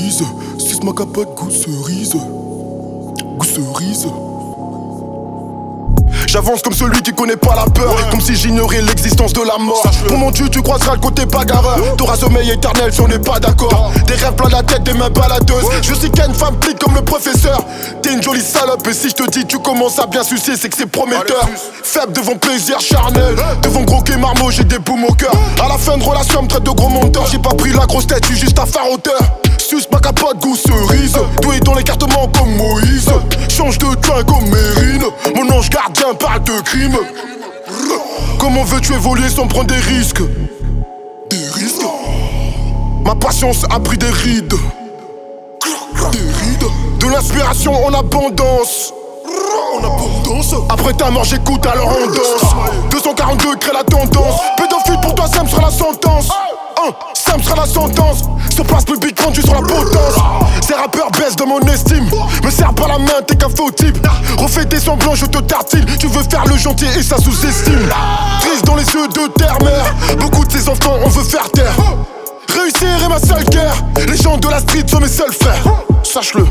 cerise, suce ma capote, goût cerise. Goût cerise. J'avance comme celui qui connaît pas la peur, comme si j'ignorais l'existence de la mort. Pour mon Dieu, tu croiseras le côté bagarreur. T'auras sommeil éternel si on n'est pas d'accord. Des rêves plein la tête, des mains baladeuses. Je sais qu'il y a une femme plique comme le professeur. T'es une jolie salope et si je te dis tu commences à bien sucer, c'est que c'est prometteur. Faible devant plaisir charnel, devant gros quai marmot, j'ai des boumes au cœur. À la fin de relation, elle me traite de gros monteur. J'ai pas pris la grosse tête, je suis juste un faroteur. Suce ma capote, goût cerise. Doué dans l'écartement comme Moïse. Change de train comme Mérine. Mon ange gardien parle de crime. Comment veux-tu évoluer sans prendre des risques? Des risques? Ma patience a pris des rides. Des rides? De l'inspiration en abondance. Après ta mort j'écoute alors on danse. 242 crée la tendance. Pédophile pour toi ça me sera la sentence. Ça me sera la sentence. Sur place public rendu sur la potence. Ces rappeurs baissent de mon estime. Me serre pas la main, t'es qu'un faux type. Refais des semblants, je te tartine. Tu veux faire le gentil et ça sous-estime. Triste dans les yeux de terre-mère. Beaucoup de ces enfants on veut faire taire. Réussir est ma seule guerre. Les gens de la street sont mes seuls frères. Sache-le.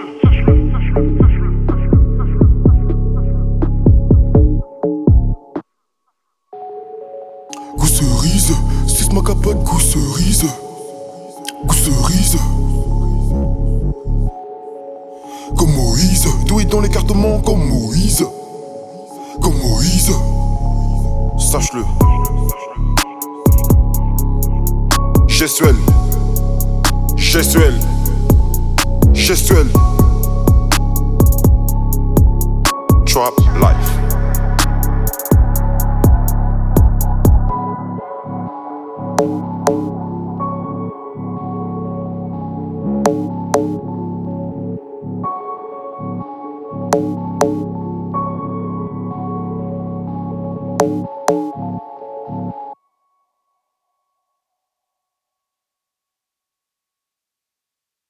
Goût cerise, suce ma capote, goût cerise. Goût cerise. Comme Moïse, doué dans l'écartement comme Moïse. Comme Moïse. Sache-le. Gestuel. Gestuel. Gestuel. Trap life.